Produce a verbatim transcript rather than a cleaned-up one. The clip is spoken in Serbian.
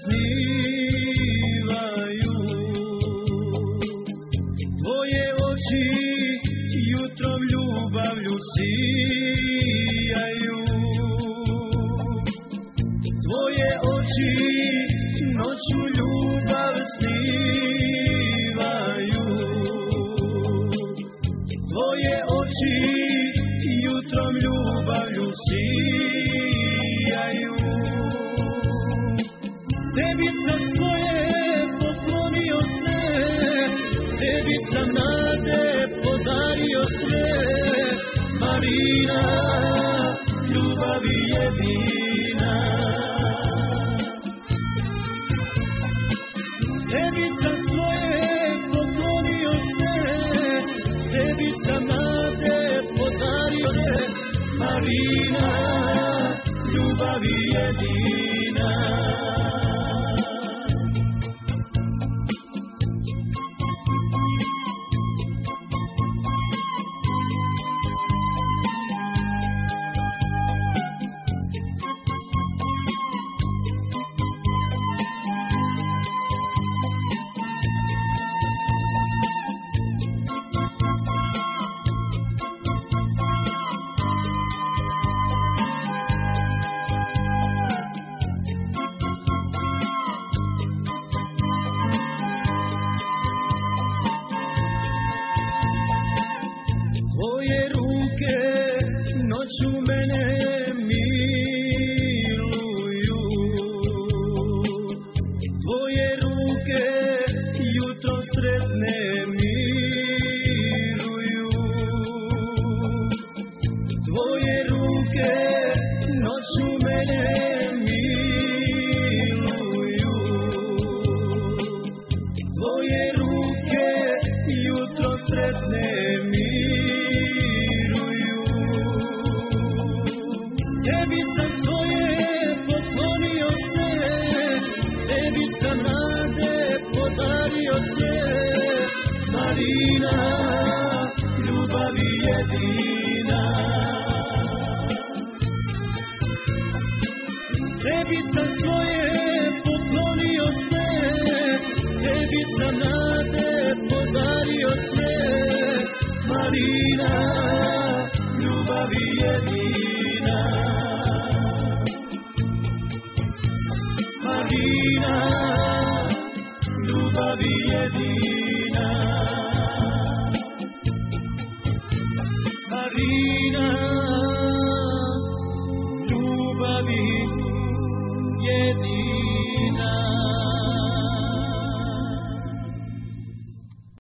snivaju, tvoje oči jutrom ljubavlju sijaju, tvoje oči noću ljubav snivaju, tvoje oči jutrom ljubavlju sijaju. Tebi sam svoje poklonio sve, tebi sam nade podario sve, Marina, ljubavi jedina. Tebi sam svoje poklonio sve, tebi sam nade podario sve, Marina, ljubavi jedina. Tvoje ruke noću mene miluju, tvoje ruke jutro sretne miruju, tvoje ruke noću mene miluju, tvoje ruke jutro sretne miruju. Tebi sam svoje poklonio sve, tebi sam nade podario sve, Marina, ljubavi jedina. Tebi sam svoje poklonio sve, tebi sam nade podario sve, Marina, ljubavi jedina. Marina, ljubavi jedina. Marina,